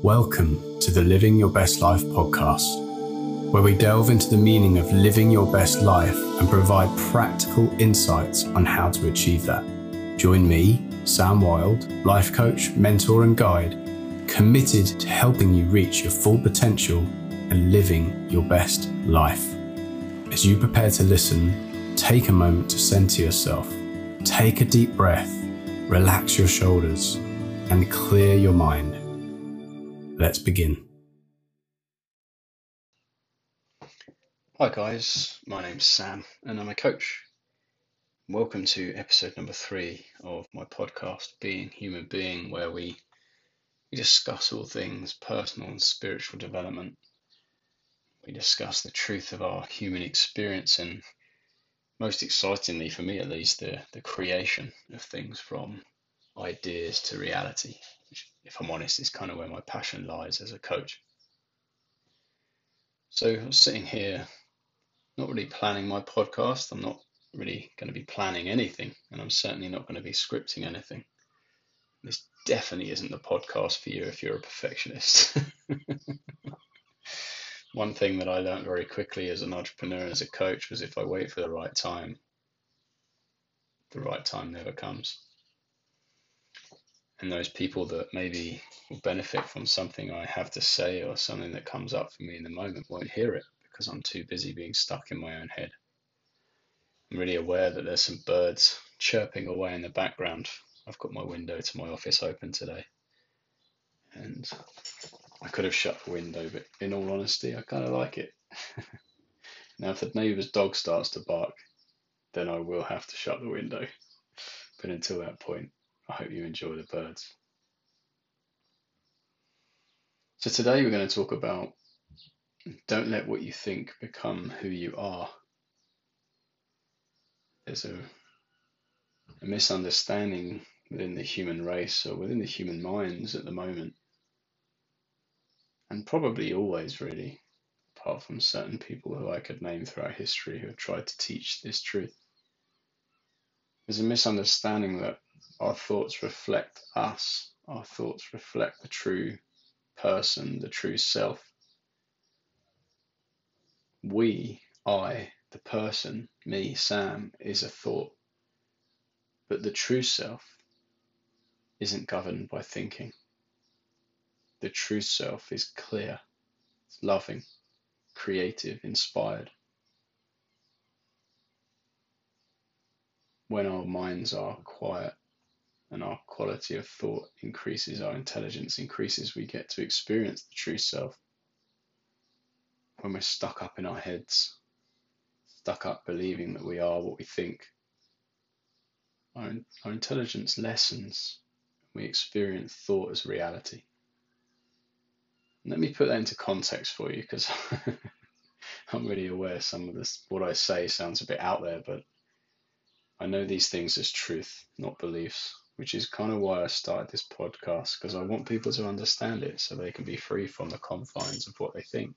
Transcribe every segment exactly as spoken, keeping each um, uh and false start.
Welcome to the Living Your Best Life podcast, where we delve into the meaning of living your best life and provide practical insights on how to achieve that. Join me, Sam Wild, life coach, mentor and guide, committed to helping you reach your full potential and living your best life. As you prepare to listen, take a moment to center yourself, take a deep breath, relax your shoulders, and clear your mind. Let's begin. Hi guys, my name's Sam and I'm a coach. Welcome to episode number three of my podcast, Being Human Being, where we, we discuss all things personal and spiritual development. We discuss the truth of our human experience and, most excitingly for me at least, the, the creation of things from ideas to reality, which, if I'm honest, is kind of where my passion lies as a coach. So I'm sitting here not really planning my podcast. I'm not really going to be planning anything, and I'm certainly not going to be scripting anything. This definitely isn't the podcast for you if you're a perfectionist. One thing that I learned very quickly as an entrepreneur and as a coach was if I wait for the right time, the right time never comes. And those people that maybe will benefit from something I have to say or something that comes up for me in the moment won't hear it because I'm too busy being stuck in my own head. I'm really aware that there's some birds chirping away in the background. I've got my window to my office open today, and I could have shut the window, but in all honesty, I kind of like it. Now, if the neighbour's dog starts to bark, then I will have to shut the window. But until that point, I hope you enjoy the birds. So today we're going to talk about don't let what you think become who you are. There's a, a misunderstanding within the human race or within the human minds at the moment, and probably always really, apart from certain people who I could name throughout history who have tried to teach this truth. There's a misunderstanding that our thoughts reflect us, our thoughts reflect the true person, the true self. We, I, the person, me, Sam, is a thought, but the true self isn't governed by thinking. The true self is clear, it's loving, creative, inspired. When our minds are quiet and our quality of thought increases, our intelligence increases, we get to experience the true self. When we're stuck up in our heads, stuck up believing that we are what we think, our, our intelligence lessens. We experience thought as reality. And let me put that into context for you, because I'm really aware some of this, what I say sounds a bit out there, but I know these things as truth, not beliefs, which is kind of why I started this podcast, because I want people to understand it so they can be free from the confines of what they think.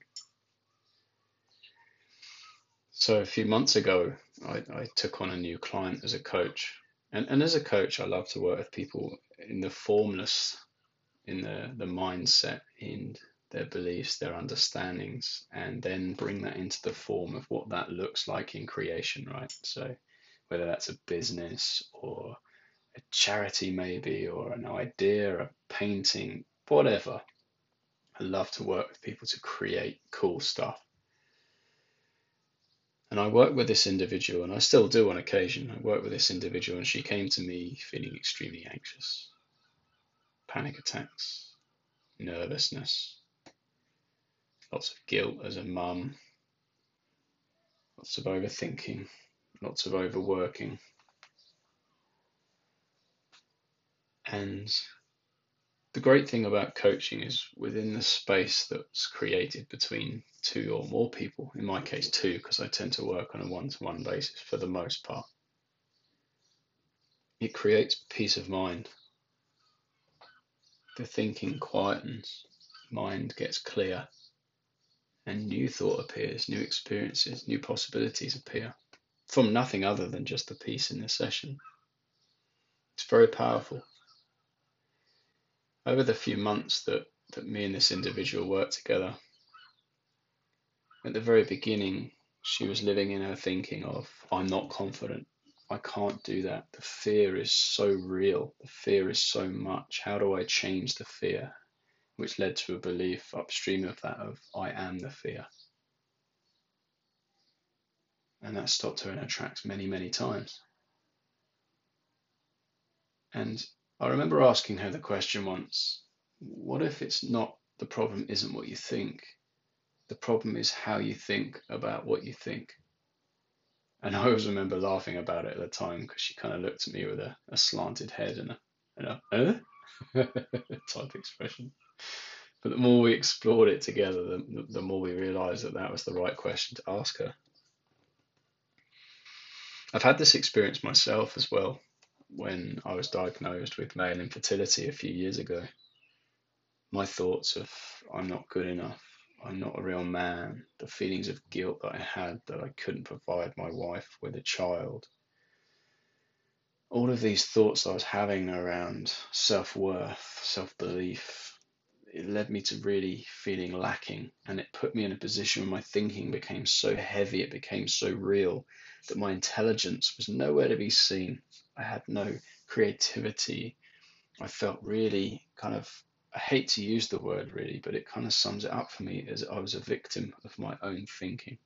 So a few months ago, I, I took on a new client as a coach. And, and as a coach, I love to work with people in the formless, in the, the mindset, in their beliefs, their understandings, and then bring that into the form of what that looks like in creation, right? So whether that's a business or a charity maybe, or an idea, a painting, whatever. I love to work with people to create cool stuff. And I worked with this individual, and I still do on occasion. I worked with this individual, and she came to me feeling extremely anxious, panic attacks, nervousness, lots of guilt as a mum, lots of overthinking, lots of overworking. And the great thing about coaching is within the space that's created between two or more people, in my case two, because I tend to work on a one-to-one basis for the most part, it creates peace of mind. The thinking quietens, mind gets clear, and new thought appears, new experiences, new possibilities appear from nothing other than just the peace in the session. It's very powerful. Over the few months that that me and this individual worked together. At the very beginning, she was living in her thinking of, I'm not confident. I can't do that. The fear is so real. The fear is so much. How do I change the fear? Which led to a belief upstream of that of, I am the fear. And that stopped her in her tracks many, many times. And I remember asking her the question once, what if it's not, the problem isn't what you think? The problem is how you think about what you think. And I always remember laughing about it at the time because she kind of looked at me with a, a slanted head and a, and a uh? type expression. But the more we explored it together, the, the more we realized that that was the right question to ask her. I've had this experience myself as well when I was diagnosed with male infertility a few years ago. My thoughts of, I'm not good enough, I'm not a real man, the feelings of guilt that I had that I couldn't provide my wife with a child, all of these thoughts I was having around self-worth, self-belief, it led me to really feeling lacking, and it put me in a position where my thinking became so heavy, it became so real, that my intelligence was nowhere to be seen. I had no creativity. I felt really kind of, I hate to use the word really, but it kind of sums it up for me, as I was a victim of my own thinking.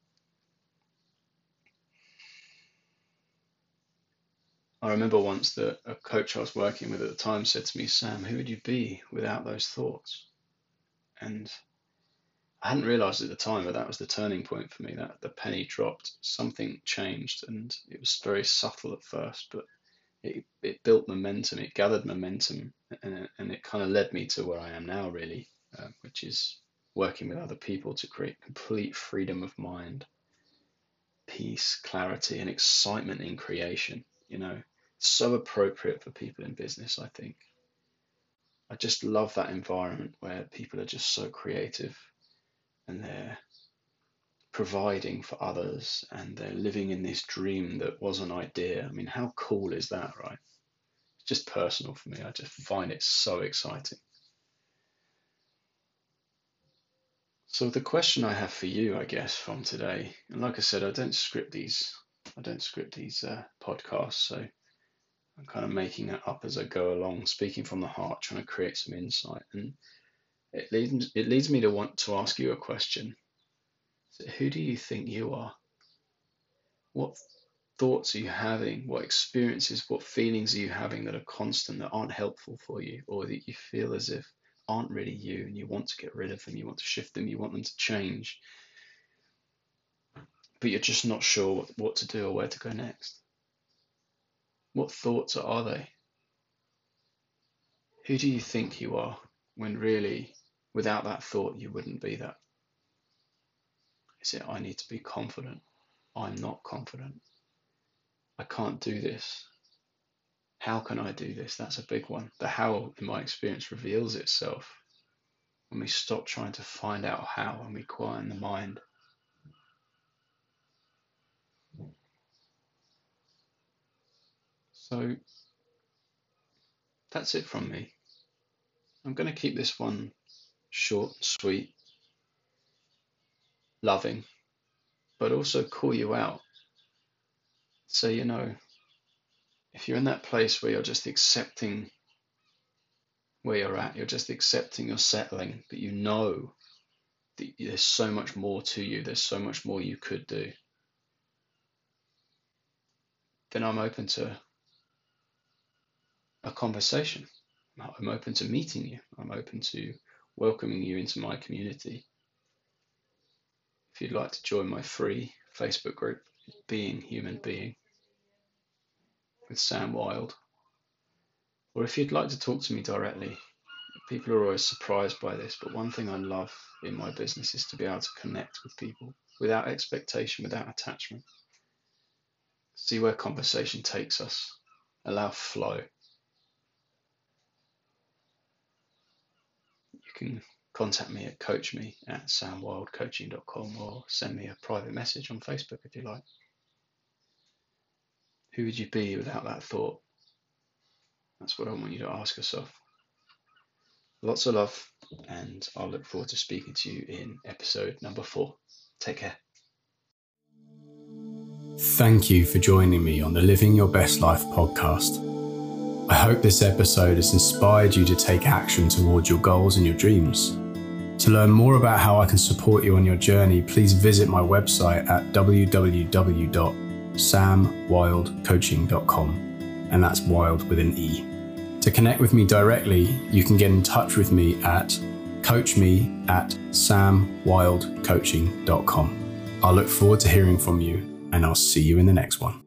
I remember once that a coach I was working with at the time said to me, Sam, who would you be without those thoughts? And I hadn't realized at the time, but that was the turning point for me, that the penny dropped, something changed, and it was very subtle at first, but it, it built momentum, it gathered momentum, and, and it kind of led me to where I am now, really, uh, which is working with other people to create complete freedom of mind, peace, clarity, and excitement in creation. You know, so appropriate for people in business, I think. I just love that environment where people are just so creative and they're providing for others and they're living in this dream that was an idea. I mean, how cool is that, right? It's just personal for me. I just find it so exciting. So the question I have for you, I guess, from today, and like I said, I don't script these, I don't script these uh, podcasts, so I'm kind of making it up as I go along, speaking from the heart, trying to create some insight, and it leads it leads me to want to ask you a question. So who do you think you are? What thoughts are you having? What experiences, what feelings are you having that are constant, that aren't helpful for you, or that you feel as if aren't really you, and you want to get rid of them, you want to shift them, you want them to change, but you're just not sure what, what to do or where to go next? What thoughts are they? Who do you think you are when really, without that thought, you wouldn't be that? Is it, I need to be confident? I'm not confident. I can't do this. How can I do this? That's a big one. The how, in my experience, reveals itself when we stop trying to find out how and we quieten the mind. So that's it from me. I'm going to keep this one short, sweet, loving, but also call you out. So, you know, if you're in that place where you're just accepting where you're at, you're just accepting, you're settling, but you know that there's so much more to you, there's so much more you could do, then I'm open to a conversation. I'm open to meeting you. I'm open to welcoming you into my community. If you'd like to join my free Facebook group, Being Human Being with Sam Wild, or if you'd like to talk to me directly, people are always surprised by this, but one thing I love in my business is to be able to connect with people without expectation, without attachment. See where conversation takes us, allow flow. You can contact me at coach me at sam wild coaching dot com or send me a private message on Facebook if you like. Who would you be without that thought? That's what I want you to ask yourself. Lots of love. and I'll look forward to speaking to you in episode number four. Take care. Thank you for joining me on the Living Your Best Life podcast. I hope this episode has inspired you to take action towards your goals and your dreams. To learn more about how I can support you on your journey, please visit my website at w w w dot sam wild coaching dot com, and that's wild with an E. To connect with me directly, you can get in touch with me at coach me at sam wild coaching dot com. I look forward to hearing from you, and I'll see you in the next one.